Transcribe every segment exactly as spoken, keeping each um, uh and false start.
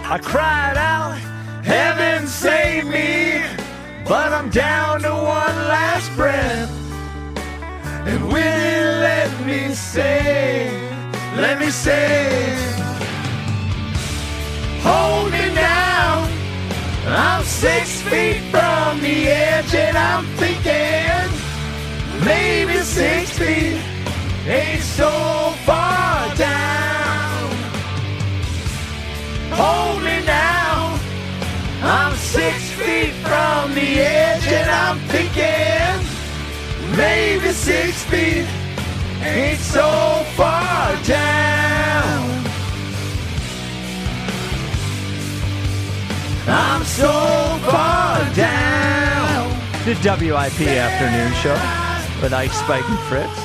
I cried out, heaven save me, but I'm down to one last breath. And will you let me say, let me say, hold me now. I'm six feet from the edge and I'm thinking maybe six feet ain't so far down. Hold me now. I'm six feet from the edge and I'm thinking maybe six feet ain't so far down. I'm so far down. The W I P Afternoon Show with Ike, Spike, and Fritz.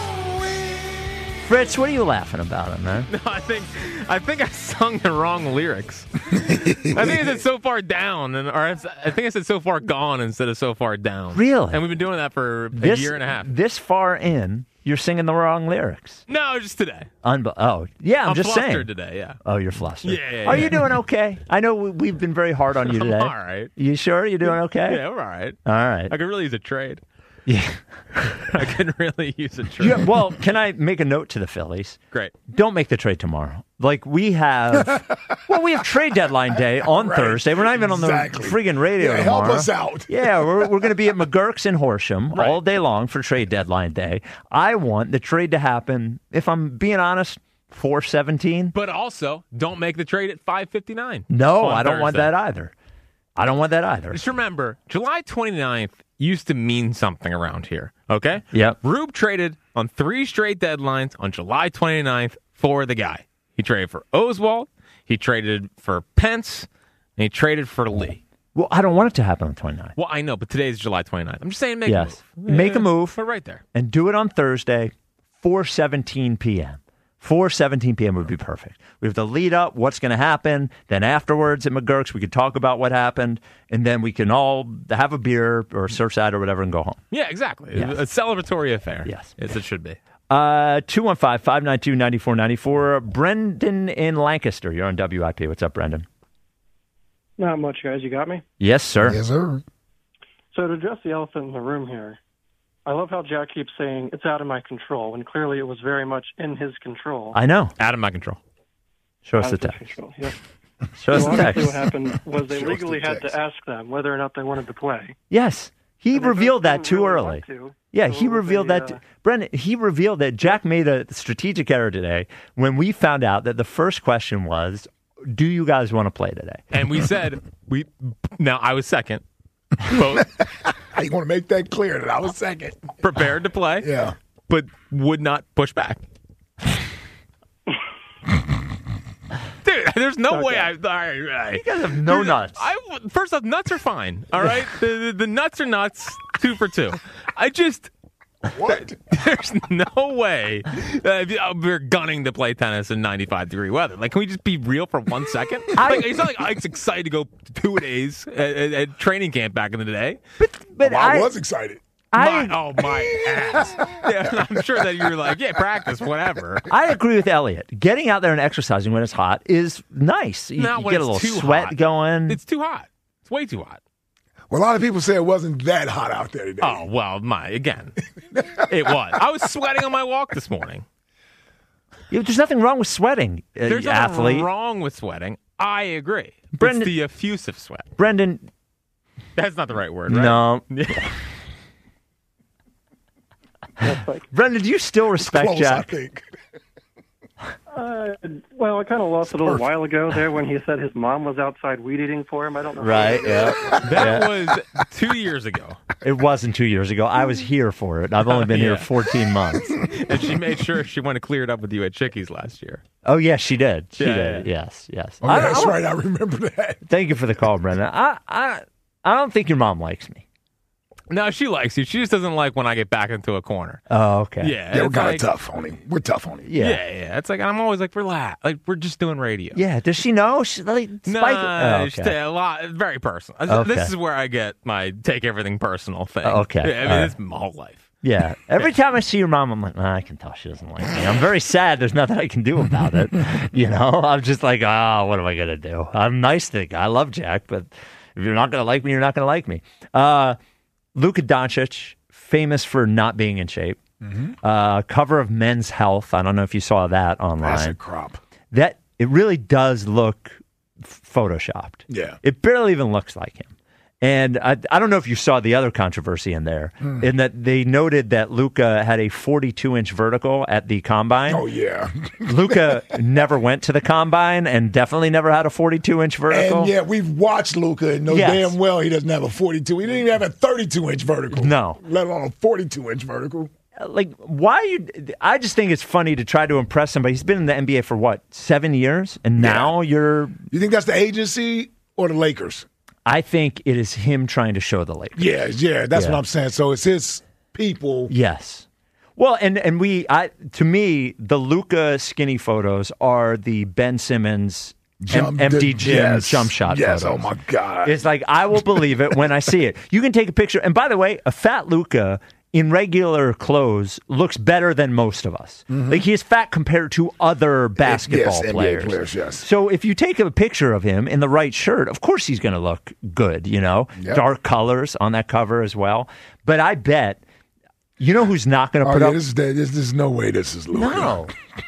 Fritz, what are you laughing about, man? No, I think I think I sung the wrong lyrics. I think I said so far down, and or I think I said so far gone instead of so far down. Really? And we've been doing that for a this, year and a half. This far in, you're singing the wrong lyrics. No, just today. Unbe- oh, yeah, I'm, I'm just flustered saying. today, yeah. Oh, you're flustered. Yeah, yeah, Are yeah. you doing okay? I know we, we've been very hard on you today. I'm all right. You sure you're doing okay? Yeah, we're all right. All right. I could really use a trade. Yeah. I could really use a trade. Yeah, well, can I make a note to the Phillies? Great. Don't make the trade tomorrow. Like, we have, well, we have trade deadline day on right. Thursday. We're not even exactly. on the friggin' radio yeah, tomorrow. Help us out. Yeah, we're, we're going to be at McGurk's in Horsham right. all day long for trade deadline day. I want the trade to happen, if I'm being honest, four seventeen. But also, don't make the trade at five fifty-nine. No, I don't Thursday. want that either. I don't want that either. Just remember, July twenty-ninth used to mean something around here, okay? Yep. Rube traded on three straight deadlines on July twenty-ninth for the guy. He traded for Oswalt, he traded for Pence, and he traded for Lee. Well, I don't want it to happen on the twenty-ninth. Well, I know, but today's July twenty-ninth. I'm just saying make yes. a move. Make a move. Put it right there. And do it on Thursday, four seventeen p.m. four seventeen p.m. would be perfect. We have the lead up, what's going to happen. Then afterwards at McGurk's, we could talk about what happened. And then we can all have a beer or Surfside or whatever and go home. Yeah, exactly. Yes. A celebratory affair. Yes. As it should be. Uh, two one five, five nine two, nine four nine four. Brendan in Lancaster. You're on W I P. What's up, Brendan? Not much, guys. You got me? Yes, sir. Yes, sir. So to address the elephant in the room here, I love how Jack keeps saying it's out of my control, when clearly it was very much in his control. I know. Out of my control. Show us Out the of his text. control, yeah. Show us So the text. honestly what happened was they Show us legally the had text. to ask them whether or not they wanted to play. Yes. He And they revealed both that didn't too really early. want to, Yeah, so he it was revealed a, that. uh, Brendan, he revealed that Jack made a strategic error today when we found out that the first question was, do you guys want to play today? And we said, we. now I was second. Both I want to make that clear that I was second. prepared to play, Yeah. but would not push back. Dude, there's no Okay. way I. All right, all right. You guys have no Dude, nuts. I, first off, nuts are fine. All right, the, the the nuts are nuts. Two for two. I just. What? There's no way uh, we're gunning to play tennis in ninety-five degree weather. Like, can we just be real for one second? I- Like, it's not like Ike's excited to go two days at, at, at training camp back in the day. But, but Well, I, I, was excited. I, My, oh, my ass. Yeah, I'm sure that you're like, yeah, practice, whatever. I agree with Elliot. Getting out there and exercising when it's hot is nice. You, Not you when get a it's little too sweat hot. going. It's too hot. It's way too hot. Well, a lot of people say it wasn't that hot out there today. Oh, well, my, again, it was. I was sweating on my walk this morning. Yeah, there's nothing wrong with sweating, uh, There's athlete. nothing wrong with sweating. I agree. Brendan- It's the effusive sweat. Brendan, That's not the right word, right? no. That's like, Brendan, do you still respect Close, Jack? I think. uh, well, I kind of lost it a little while ago there when he said his mom was outside weed eating for him. I don't know. Right, yeah. That Yeah. was two years ago. It wasn't two years ago. I was here for it. I've only been here Yeah. fourteen months. And she made sure she went to clear it up with you at Chickies last year. Oh, yes, she did. She Yeah, did. yeah. Yes, yes. Oh, I- yeah, that's I- right. I remember that. Thank you for the call, Brendan. I, I, I don't think your mom likes me. No, she likes you. She just doesn't like when I get back into a corner. Oh, okay. Yeah. Yeah, we're it's kind of like- tough on him. We're tough on him. Yeah. Yeah, yeah. It's like, I'm always like, relax. Like, we're just doing radio. Yeah. Does she know? She, like, No, Spike- oh, it's okay. a lot. Very personal. Okay. This is where I get my take everything personal thing. Okay, Yeah, I mean, all right. it's my whole life. Yeah. Every time I see your mom, I'm like, nah, I can tell she doesn't like me. I'm very sad. There's nothing I can do about it. You know, I'm just like, oh, what am I going to do? I'm nice to the guy. I love Jack, but if you're not going to like me, you're not going to like me. Uh, Luka Doncic, famous for not being in shape. Mm-hmm. Uh, cover of Men's Health. I don't know if you saw that online. That's a crop. That it really does look f- photoshopped. Yeah. It barely even looks like him. And I, I don't know if you saw the other controversy in there, mm. in that they noted that Luka had a forty-two inch vertical at the combine. Oh, yeah. Luka never went to the combine and definitely never had a forty-two inch vertical. And, yeah, we've watched Luka and know Yes. damn well he doesn't have a forty-two. He didn't even have a thirty-two inch vertical. No. Let alone a forty-two inch vertical. Like, why you? I just think it's funny to try to impress somebody. He's been in the N B A for, what, seven years? And now Yeah. you're... You think that's the agency or the Lakers? I think it is him trying to show the Lakers. Yeah, yeah, that's Yeah. what I'm saying. So it's his people. Yes. Well, and and we, I to me, the Luka skinny photos are the Ben Simmons Jump- M- empty gym yes, jump shot yes, photos. oh my God. It's like, I will believe it when I see it. You can take a picture, and by the way, a fat Luka in regular clothes looks better than most of us. Like, he is fat compared to other basketball yes, N B A players. players, yes. So if you take a picture of him in the right shirt, of course he's going to look good, you know? Yep. Dark colors on that cover as well. But I bet, you know who's not going to Oh, put yeah, up... this is, this, there's no way this is Luka. No.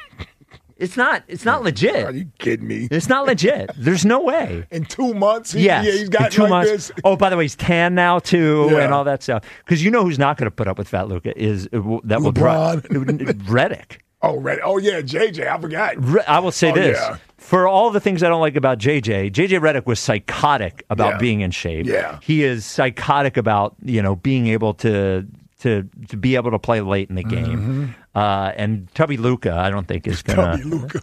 It's not, it's not Are legit. you kidding me? It's not legit. There's no way. In two months? He, Yes, yeah, he's got in two like months. this. Oh, by the way, he's tan now too, Yeah. and all that stuff. Because you know who's not going to put up with fat Luka is uh, w- that will drive LeBron. Reddick. Oh, right. Oh, yeah, J J. I forgot. Re- I will say Oh, this: yeah. for all the things I don't like about J J, J J Reddick was psychotic about Yeah. being in shape. Yeah. He is psychotic about you know being able to to to be able to play late in the game. Mm-hmm. Uh, and Tubby Luka, I don't think is going Tubby to. Luka.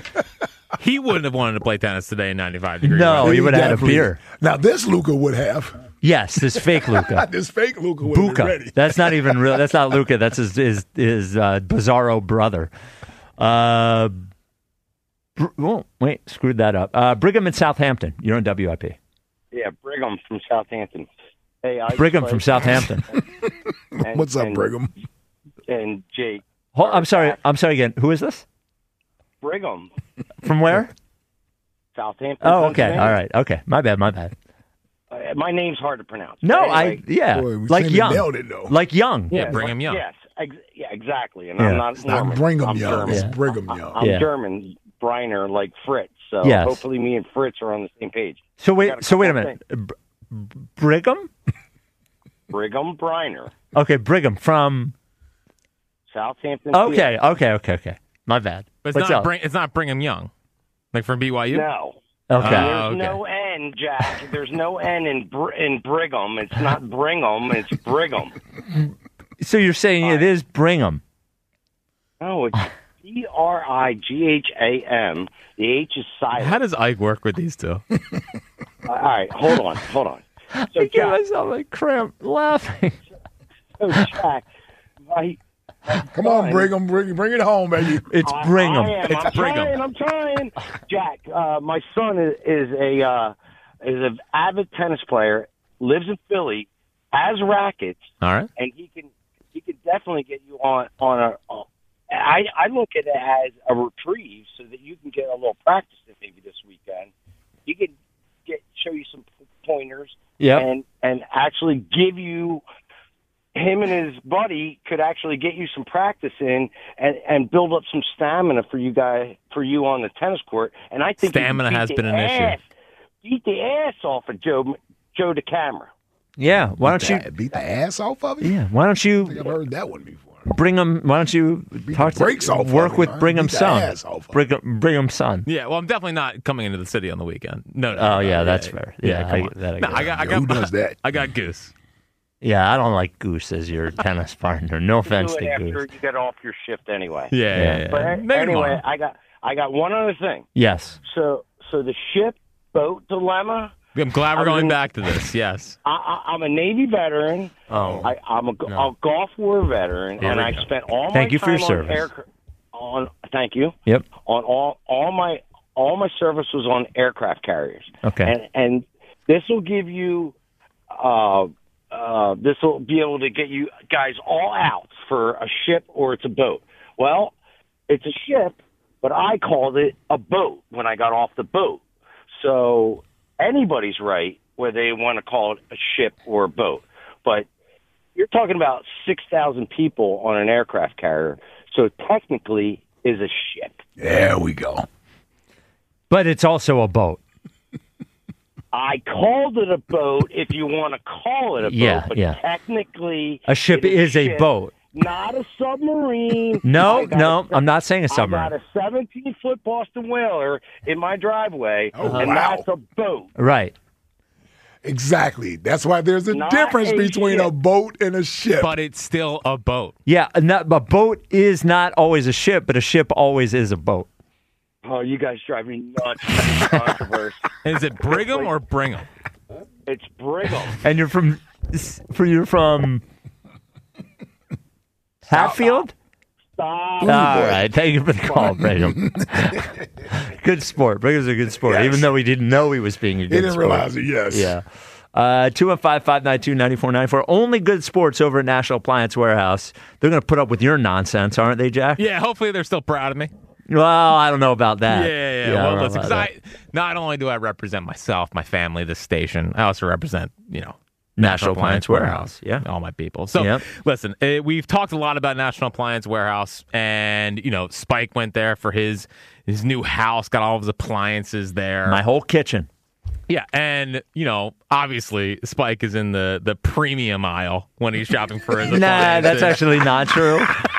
He wouldn't have wanted to play tennis today in ninety-five degrees. No, weather. he would have had a Definitely. beer. Now, this Luka would have. Yes, this fake Luka. This fake Luka would have been ready. Buka. That's not even real. That's not Luka. That's his his, his uh, bizarro brother. Uh, Br- oh, wait, screwed that up. Uh, Brigham in Southampton. You're on W I P. Yeah, Brigham from Southampton. Hey, I Brigham play- from Southampton. and- What's up, and- Brigham? And Jake. Hold, I'm sorry. I'm sorry again. Who is this? Brigham, From where? Southampton. Oh, okay. Pennsylvania. All right. Okay. My bad. My bad. Uh, my name's hard to pronounce. No, But anyway, I yeah, Boy, we like seem to young, nailed it, though. like young. Yeah, Brigham Young. Yes, ex- yeah, exactly. And Yeah. I'm not It's not Norman. Brigham I'm Young. German. It's Yeah. Brigham Young. I'm Yeah. German, Briner, like Fritz. So Yes. hopefully me and Fritz are on the same page. So Got wait. a So wait a couple minute. Br- Brigham. Brigham Briner, Okay, Brigham from. Southampton. Okay. Okay. Okay. Okay. My bad. But it's What's not up? Bring, it's not Brigham Young, like from B Y U. No. Okay. There's Oh, okay. no N, Jack. There's no N in Br- in Brigham. It's not Brigham. It's Brigham. So you're saying it is Brigham? No, it's B R I G H A M. The H is silent. How does Ike work with these two? All right, hold on, hold on. So, I give Jack, myself a cramp laughing. so Jack, my, Come on, Brigham. Bring, bring it home, baby. It's I- Brigham. I am. It's I'm Brigham. trying. I'm trying. Jack, uh, my son is, is a uh, is an avid tennis player. Lives in Philly, has rackets, All right. and he can he can definitely get you on on a. Uh, I I look at it as a reprieve so that you can get a little practice in maybe this weekend. He can get show you some pointers Yep. and and actually give you. Him and his buddy could actually get you some practice in and, and build up some stamina for you guys for you on the tennis court. And I think you Stamina beat has the been an issue. ass- Beat the ass off of Joe Joe DeCamera. Yeah. Why don't you? Beat the ass off of it? Yeah. Why don't I think you I've heard that one before. Brigham? Why don't you talk to brakes off of work him, with huh? Brigham's Beat the son? ass off of him. Brigham, Brigham's son. Yeah, well, I'm definitely not coming into the city on the weekend. No, no. Oh no, yeah, no, that's fair. Yeah, come I, on. that I No, get. I got, I Yeah, got, who does that? I got Goose. Yeah, I don't like Goose as your tennis partner. No offense Do it to after Goose. you get off your shift anyway. Yeah, Yeah. yeah, yeah. But Maybe anyway, tomorrow. I got I got one other thing. Yes. So so the ship boat dilemma. I'm glad we're I was going in- back to this. Yes. I, I, I'm a Navy veteran. Oh. I, I'm a, No. a Gulf War veteran, Here and we I go. spent all Thank my you for time your on service. aircraft. On thank you. Yep. On all all my all my service was on aircraft carriers. Okay. And and this will give you uh, uh, this will be able to get you guys all out for a ship or it's a boat. Well, it's a ship, but I called it a boat when I got off the boat. So anybody's right whether they want to call it a ship or a boat. But you're talking about six thousand people on an aircraft carrier, so technically is a ship. There we go. But it's also a boat. I called it a boat if you want to call it a boat, Yeah, but yeah. technically A ship it is a ship, boat. not a submarine. No, I got no, a- I'm not saying a I submarine. got a seventeen-foot Boston Whaler in my driveway, Oh, and wow. that's a boat. Right. Exactly. That's why there's a Not difference a between ship. a boat and a ship. But it's still a boat. Yeah, and that, a boat is not always a ship, but a ship always is a boat. Oh, you guys drive me nuts with this controversy. Is it Brigham or Brigham? It's Brigham. And you're from, for you're from Hatfield? Stop. All right, thank you for the call, Brigham. Good sport. Brigham's a good sport, Yes. even though we didn't know he was being a he good didn't sport. realize it, yes. Yeah. Uh, two one five, five nine two, nine four nine four. Only good sports over at National Appliance Warehouse. They're going to put up with your nonsense, aren't they, Jack? Yeah, hopefully they're still proud of me. Well, I don't know about that. Yeah, yeah, I yeah. don't Well, know listen, 'cause about I not only do I represent myself, my family, this station, I also represent, you know, National Appliance Warehouse, yeah. all my people. So, Yep. listen, uh, we've talked a lot about National Appliance Warehouse, and you know, Spike went there for his his new house, got all of his appliances there. My whole kitchen. Yeah, and you know, obviously, Spike is in the the premium aisle when he's shopping for his Nah, appliances. that's actually not true.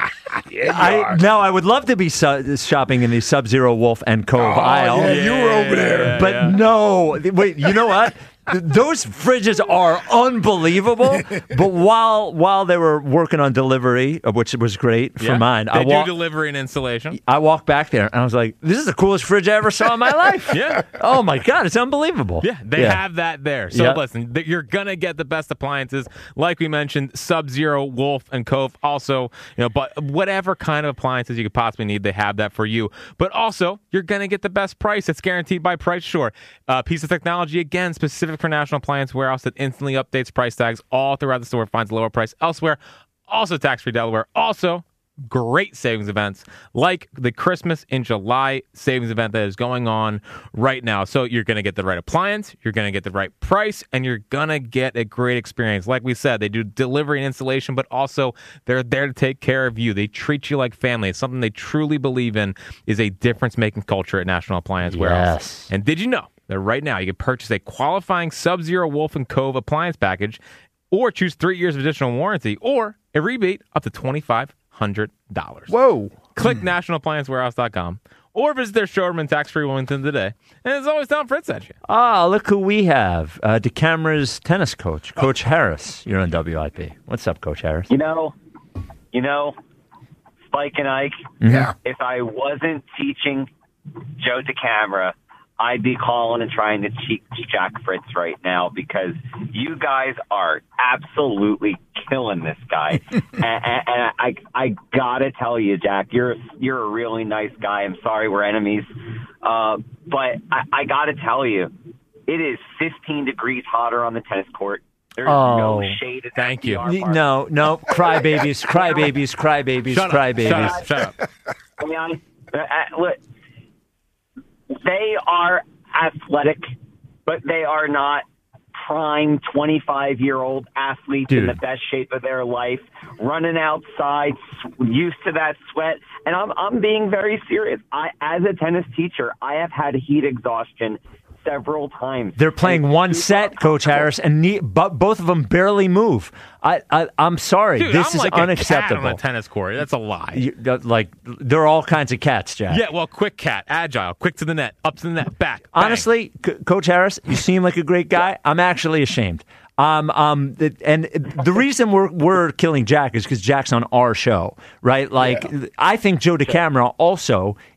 I no, I would love to be su- shopping in the Sub-Zero Wolf and Cove Oh, aisle. yeah, you were over there. But yeah. no, wait. You know what? Th- Those fridges are unbelievable. But while while they were working on delivery, uh, which was great for Yeah. mine, They I do walked. delivery and installation. I walked back there and I was like, "This is the coolest fridge I ever saw in my life." Yeah. Oh my god, it's unbelievable. Yeah, they have that there. So Yeah. listen, th- you're gonna get the best appliances, like we mentioned, Sub-Zero, Wolf, and Cove. Also, you know, but whatever kind of appliances you could possibly need, they have that for you. But also, you're gonna get the best price. It's guaranteed by Price Sure. Uh, piece of technology again, specific for National Appliance Warehouse that instantly updates price tags all throughout the store, finds a lower price elsewhere. Also, tax-free Delaware. Also, great savings events like the Christmas in July savings event that is going on right now. So you're going to get the right appliance, you're going to get the right price, and you're going to get a great experience. Like we said, they do delivery and installation, but also they're there to take care of you. They treat you like family. It's something they truly believe in is a difference-making culture at National Appliance Warehouse. Yes. And did you know that right now you can purchase a qualifying Sub-Zero Wolf and Cove appliance package or choose three years of additional warranty or a rebate up to twenty-five hundred dollars. Whoa. Click national appliance warehouse dot com or visit their showroom in tax-free Wilmington today. And it's always Tom Fritz at you. Ah, look who we have. Uh, DeCamera's tennis coach, Coach Harris. You're on W I P. What's up, Coach Harris? You know, you know, Spike and Ike, Yeah. if I wasn't teaching Joe DeCamera, I'd be calling and trying to teach Jack Fritz right now because you guys are absolutely killing this guy. and and, and I, I gotta tell you, Jack, you're you're a really nice guy. I'm sorry we're enemies, uh, but I, I gotta tell you, it is fifteen degrees hotter on the tennis court. There's Oh, no shade. in that thank you. P R park. No, no. Crybabies, crybabies, crybabies, Shut up. crybabies. Shut up. Shut up. I mean, I, uh, look, they are athletic, but they are not prime twenty-five-year-old athletes in Dude. the best shape of their life, running outside, s- used to that sweat. And I'm I'm being very serious. I, as a tennis teacher, I have had heat exhaustion several times. They're playing And one it's set, super Coach uncomfortable. Harris, and ne- but both of them barely move. I, I I'm sorry. Dude, this I'm is like unacceptable. a cat on a tennis court. That's a lie. You- uh, like there are all kinds of cats, Jack. Yeah, well, quick cat, agile, quick to the net, up to the net, back. bang. Honestly, C- Coach Harris, you seem like a great guy. I'm actually ashamed. Um, um, th- and the reason we're we're killing Jack is because Jack's on our show, right? Like, I think Joe DeCamera also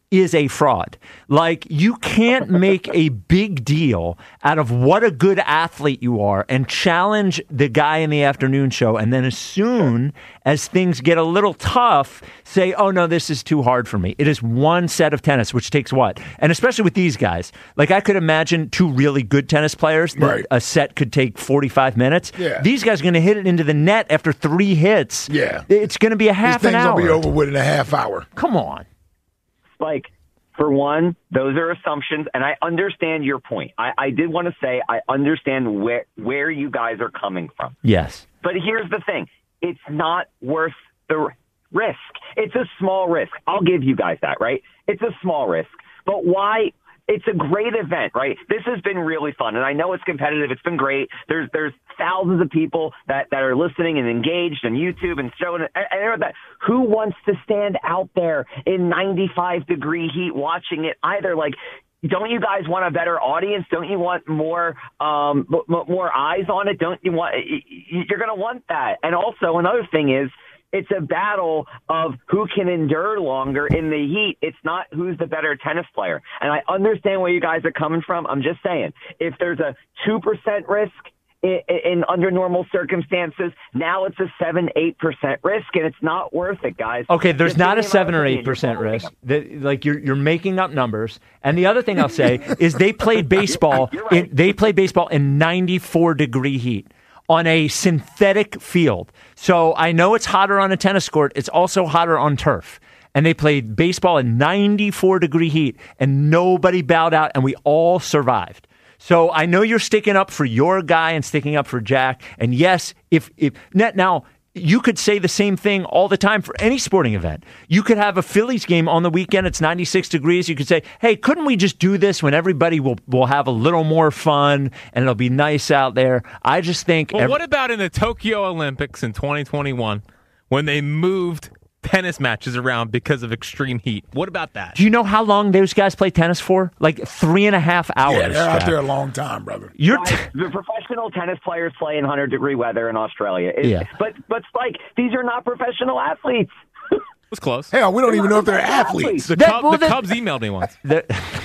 is a fraud. Like, you can't make a big deal out of what a good athlete you are and challenge the guy in the afternoon show, and then as soon as things get a little tough, say, oh no, this is too hard for me. It is one set of tennis, which takes what? And especially with these guys, like, I could imagine two really good tennis players, that Right. a set could take forty-five minutes. Yeah. These guys are going to hit it into the net after three hits. Yeah. It's going to be a half This an thing's hour. gonna be over with in a half hour. Come on. Like, for one, those are assumptions, and I understand your point. I, I did want to say I understand where where you guys are coming from. Yes. But here's the thing. It's not worth the risk. It's a small risk. I'll give you guys that, right? It's a small risk. But why? It's a great event, right? This has been really fun, and I know it's competitive. It's been great. There's there's thousands of people that, that are listening and engaged on YouTube and showing it. And, and that. Who wants to stand out there in ninety-five degree heat watching it either? Like, don't you guys want a better audience? Don't you want more um, m- more eyes on it? Don't you want? You're going to want that. And also, another thing is, it's a battle of who can endure longer in the heat. It's not who's the better tennis player. And I understand where you guys are coming from. I'm just saying, if there's a two percent risk in, in under normal circumstances, now it's a seven, eight percent risk, and it's not worth it, guys. Okay, there's Just not a give me my seven or opinion. eight percent You're risk. That, like, you're you're making up numbers. And the other thing I'll say is they played baseball. You're right. in, they played baseball in ninety-four degree heat on a synthetic field. So I know it's hotter on a tennis court. It's also hotter on turf. And they played baseball in ninety-four degree heat, and nobody bowed out, and we all survived. So I know you're sticking up for your guy and sticking up for Jack. And yes, if if now you could say the same thing all the time for any sporting event. You could have a Phillies game on the weekend. It's ninety-six degrees. You could say, hey, couldn't we just do this when everybody will, will have a little more fun and it'll be nice out there? I just think. Well, every- what about in the Tokyo Olympics in twenty twenty-one when they moved tennis matches around because of extreme heat? What about that? Do you know how long those guys play tennis for? Like three and a half hours. Yeah, they're out Jack. there a long time, brother. You're t- Guys, the professional tennis players play in one hundred degree weather in Australia. It's, Yeah. But, but like, these are not professional athletes. It was close. Hell, we don't even know if they're athletes. The, That- Cub, well, the that- Cubs emailed me once. the-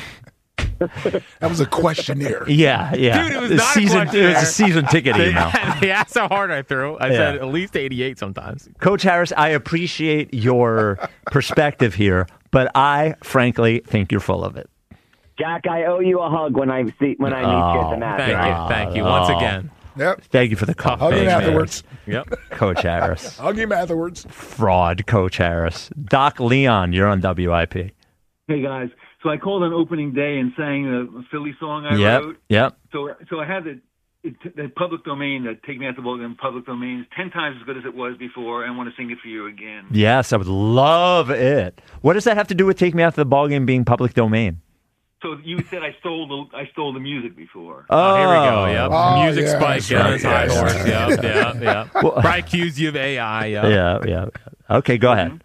That was a questionnaire. yeah, yeah. Dude, it was The not a season, question it was a there. season ticket They, email. they asked how hard I threw. I Yeah. said at least eighty-eight sometimes. Coach Harris, I appreciate your perspective here, but I frankly think you're full of it. Jack, I owe you a hug when I see when I meet you at the match. Thank you. Thank you once Oh. again. Yep. Thank you for the call. Hug him Thank you. afterwards. Yep. Coach Harris. Hug him afterwards. Fraud, Coach Harris. Doc Leon, you're on W I P. Hey guys, so I called on opening day and sang the Philly song I Yep, wrote. yep. So, so I have the, it, the public domain, the Take Me Out the Ball Game public domain is ten times as good as it was before. I want to sing it for you again. Yes, I would love it. What does that have to do with Take Me Out to the Ball Game being public domain? So you said I stole the I stole the music before. Oh, here we go. Yep. Oh, Music yeah, spike that's getting right. his high Yeah, horse. yeah, Yep. Yep. Yep. Well- Probably accused you of A I. Yep. Yeah, yeah. Okay, go ahead.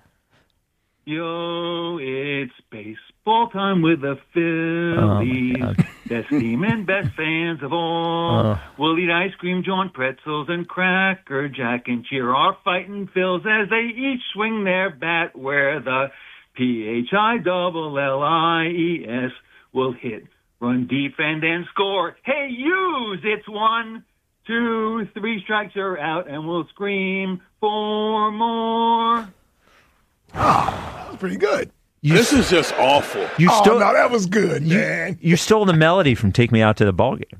Yo, it's baseball time with the Phillies. Oh, my God. Best team and best fans of all. Oh. We'll eat ice cream, John pretzels, and Cracker Jack, and cheer our fighting Phils as they each swing their bat where the P H I double L I E S will hit, run, defend, and score. Hey, use! It's one, two, three strikes are out, and we'll scream for more. That was pretty good. This is just awful. You Oh, stole no, that was good, you, man. you stole the melody from Take Me Out to the Ball Game.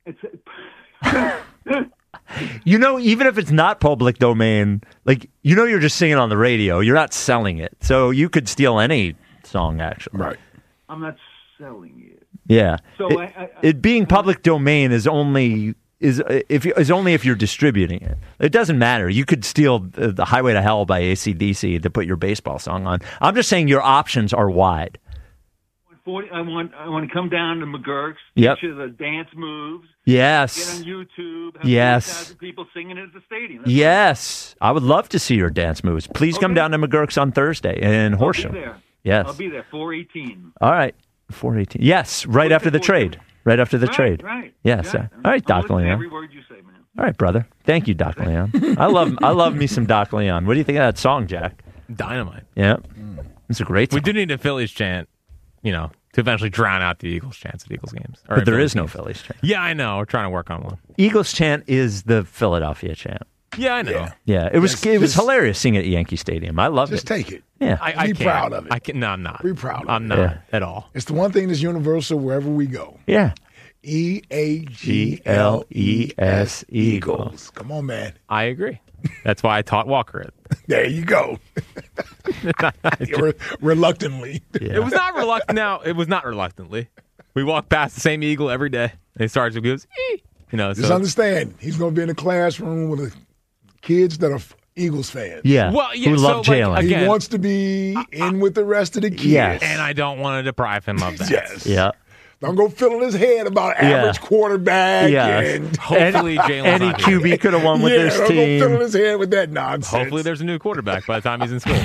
It's You know, even if it's not public domain, like, you know, you're just singing on the radio. You're not selling it. So you could steal any song, actually. Right. I'm not selling it. Yeah. So it, I- I- it being public domain is only is if you- is only if you're distributing it. It doesn't matter. You could steal the, the Highway to Hell by A C D C to put your baseball song on. I'm just saying your options are wide. forty, I want I want to come down to McGurk's, Yep. picture the dance moves, Yes. get on YouTube, have Yes. forty thousand people singing it at the stadium. That's Yes. I would love to see your dance moves. Please come Okay. down to McGurk's on Thursday in I'll Horsham. be there. Yes. I'll be there, four eighteen. All right. four eighteen. Yes, right What's after the the trade. Right after the right, trade. Right. Yes. Yeah. All right, I'll Doc listen to Leon. every word you say, man. All right, brother. Thank you, Doc Leon. I love I love me some Doc Leon. What do you think of that song, Jack? Dynamite. Yeah. It's a great song. We do need a Phillies chant you know, to eventually drown out the Eagles chance at Eagles games. Or But there Phillies is no games. Phillies chant. Yeah, I know. We're trying to work on one. Eagles chant is the Philadelphia chant. Yeah, I know. Yeah. Yeah, it was Just- it was just- hilarious seeing it at Yankee Stadium. I loved Just it. take it. Yeah, I, I Be can't. proud of it. I can, no, I'm not. Be proud of I'm it. not Yeah. at all. It's the one thing that's universal wherever we go. yeah. E A G L E S Eagles. Come on, man. I agree. That's why I taught Walker it. There you go. Re- reluctantly. Yeah. It was not reluctant. Now it was not reluctantly. We walk past the same eagle every day. And he starts to goes, "Ee." You know. Just So, understand, he's going to be in the classroom with the kids that are Eagles fans. Yeah. Well, yeah, Who so, love like, Jalen. again- He wants to be in with the rest of the kids. Yes. and I don't want to deprive him of that. Yes. yeah. Don't go filling his head about Yeah. average quarterback. Yeah. And, Hopefully, Jalen's Any not Q here. B could have won with yeah, this don't go filling team. his head with that nonsense. Hopefully, there's a new quarterback by the time he's in school.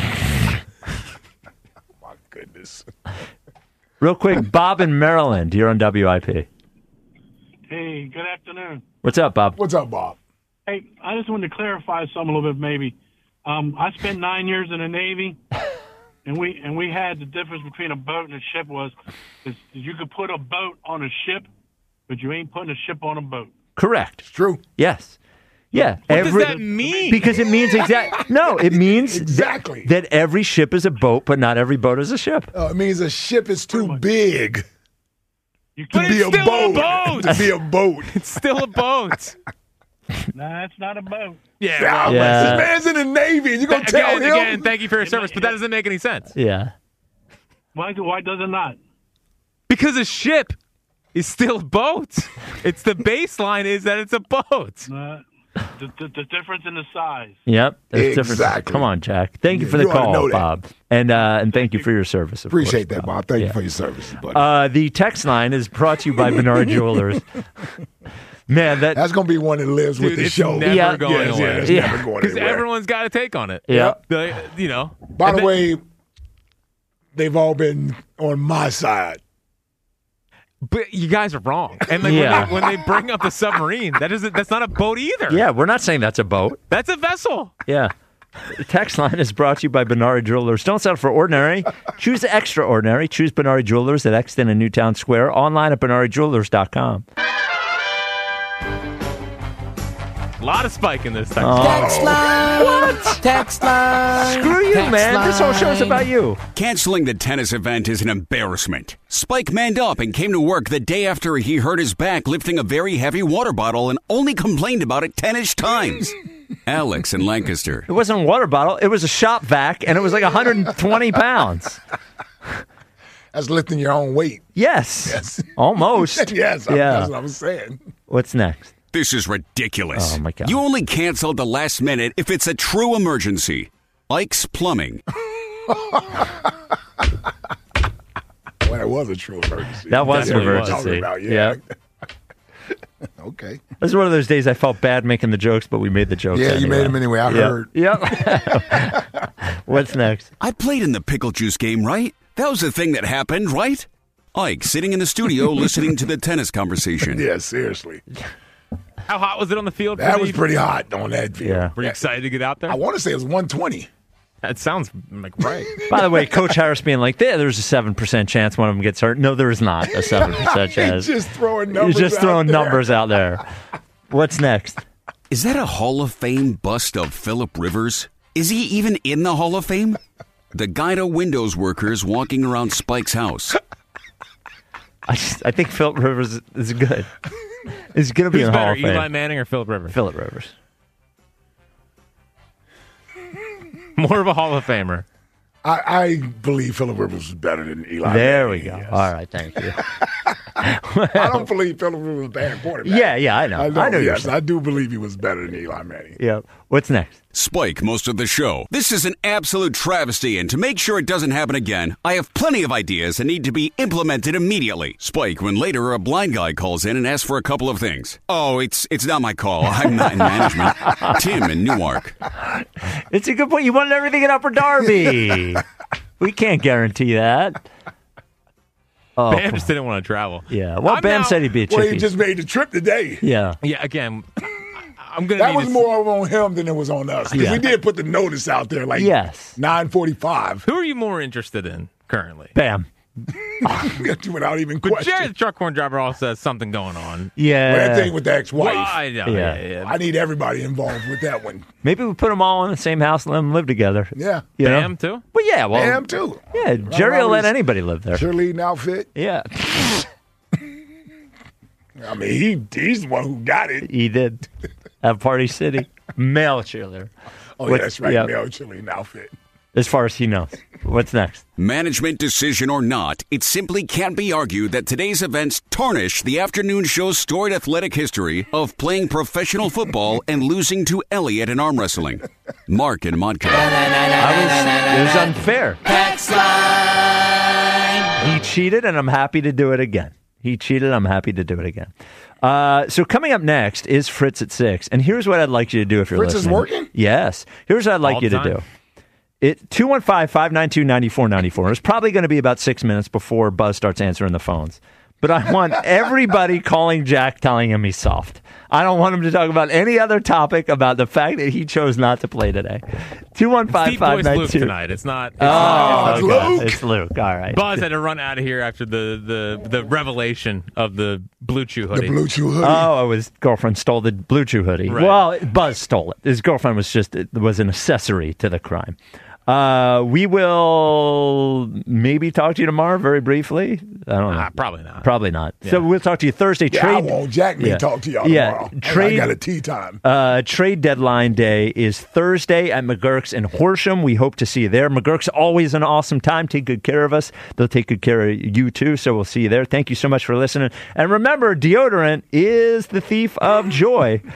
My goodness. Real quick, Bob in Maryland. You're on W I P. Hey, good afternoon. What's up, Bob? What's up, Bob? Hey, I just wanted to clarify something a little bit, maybe. Um, I spent nine years in the Navy, and we and we had the difference between a boat and a ship was is you could put a boat on a ship, but you ain't putting a ship on a boat. Correct. It's true. Yes. Yeah. What does that mean? Because it means exact. No, it means th- Exactly. that every ship is a boat, but not every boat is a ship. Uh, it means a ship is too big You to But be it's a still a boat. boat. To be a boat. It's still a boat. Nah, it's not a boat. Yeah. Now, well, Yeah. This man's in the Navy. You gonna again, tell him? again, thank you for your service, but that doesn't make any sense. Yeah. Why? Why does it not? Because a ship is still a boat. It's the baseline is that it's a boat. Uh, the, the, the difference in the size. Yep. That's different. Exactly. Come on, Jack. Thank you Yeah, for the you ought to call, know that. Bob. And uh, and thank you for your service. Of Appreciate course, that, Bob. Thank Yeah. you for your service, buddy. Uh, the text line is brought to you by Bernard Jewelers. Man, that That's gonna be one that lives with Dude, the it's show. never Yeah. going Yes, away. yeah, it's Yeah. never going Because anywhere. everyone's got to take on it. yeah. The, you know. By and the then- way, they've all been on my side. But you guys are wrong. And like Yeah. when, they, when they bring up the submarine, that isn't that's not a boat either. Yeah, we're not saying that's a boat. That's a vessel. Yeah. The text line is brought to you by Bernard Jewelers. Don't settle for ordinary. Choose extraordinary. Choose Bernard Jewelers at Exton and Newtown Square. Online at bernard jewelers dot com. A lot of spike in this text. Text line. What? Text line. Screw you, Text man. This whole show's line. about you. Canceling the tennis event is an embarrassment. Spike manned up and came to work the day after he hurt his back lifting a very heavy water bottle and only complained about it ten-ish times. Alex in Lancaster. It wasn't a water bottle. It was a shop vac, and it was like one hundred twenty pounds. That's lifting your own weight. Yes. Yes. Almost. yes, Yeah. that's what I was saying. What's next? This is ridiculous. Oh, my God. You only cancel at the last minute if it's a true emergency. Ike's Plumbing. Well, that was a true emergency. That was an That's what we're emergency. talking about, yeah. Okay. It was one of those days I felt bad making the jokes, but we made the jokes Yeah, anyway. you made them anyway. I Yep. heard. Yep. What's next? I played in the pickle juice game, right? That was the thing that happened, right? Ike sitting in the studio listening to the tennis conversation. Yeah, seriously. How hot was it on the field? That for was the- pretty hot on that field. Yeah. Were you excited to get out there? I want to say it was one twenty. That sounds like right. By the way, Coach Harris being like, there, there's a seven percent chance one of them gets hurt. No, there is not a seven percent chance. He's just throwing numbers He's just out throwing there. numbers out there. What's next? Is that a Hall of Fame bust of Phillip Rivers? Is he even in the Hall of Fame? The guy to windows workers walking around Spike's house. I just, I think Philip Rivers is good. He's going to be Who's in the Hall better, of Fame. Eli Manning or Philip Rivers? Philip Rivers. More of a Hall of Famer. I, I believe Phillip Rivers was better than Eli. There we Manning, go. yes. All right, thank you. I don't believe Phillip Rivers was a bad quarterback. Yeah, yeah, I know. I know. I know you're yes, saying. I do believe he was better than Eli Manning. Yeah. What's next? Spike most of the show. This is an absolute travesty, and to make sure it doesn't happen again, I have plenty of ideas that need to be implemented immediately. Spike, when later a blind guy calls in and asks for a couple of things. Oh, it's it's not my call. I'm not in management. Tim in Newark. It's a good point. You wanted everything in Upper Darby. We can't guarantee that. Oh, Bam just didn't want to travel. yeah. Well, I'm Bam now- said he'd be a Well, chippy. he just made the trip today. yeah. Yeah, again, I'm going to That need was to- more on him than it was on us. Because Yeah. we did put the notice out there like Yes. nine forty-five. Who are you more interested in currently? Bam. Without even But question. Jerry, the truck horn driver, also has something going on. Yeah. Well, that thing with the ex-wife. Well, I know, Yeah. yeah, yeah. I need everybody involved with that one. Maybe we put them all in the same house and let them live together. Yeah. You know? Bam, too? Well, yeah. Well, Bam, too. Yeah, Jerry will let anybody live there. Cheerleading outfit. Yeah. I mean, he he's the one who got it. He did. At Party City. Male cheerleader. Oh, What- yeah, that's right. yeah. Male cheerleading outfit. As far as he knows. What's next? Management decision or not, it simply can't be argued that today's events tarnish the afternoon show's storied athletic history of playing professional football and losing to Elliott in arm wrestling. Mark and Modcast. I was, it was unfair. Text line. He cheated, and I'm happy to do it again. He cheated. I'm happy to do it again. Uh, so coming up next is Fritz at six, and here's what I'd like you to do if you're Fritz is listening. working? Yes. Here's what I'd like All you the to time. do. It two one five, five nine two, nine four nine four. It's probably going to be about six minutes before Buzz starts answering the phones. But I want everybody calling Jack telling him he's soft. I don't want him to talk about any other topic about the fact that he chose not to play today. two one five, Deep five voice nine Luke two. tonight. It's not. It's Oh, not, it's it's not okay. Luke. It's Luke. All right. Buzz had to run out of here after the, the, the revelation of the Blue Chew The hoodie. Blue Chew hoodie. Oh, his girlfriend stole the Blue Chew hoodie. Right. Well, Buzz stole it. His girlfriend was just it was an accessory to the crime. Uh, we will maybe talk to you tomorrow very briefly. I don't know. Ah, probably not. Probably not. So Yeah. we'll talk to you Thursday. yeah, Trade. I won't. Jack me Yeah. talk to y'all Yeah, tomorrow. trade- I got a tea time. Uh, trade deadline day is Thursday at McGurk's in Horsham. We hope to see you there. McGurk's always an awesome time. Take good care of us. They'll take good care of you too. So we'll see you there. Thank you so much for listening. And remember, deodorant is the thief of joy.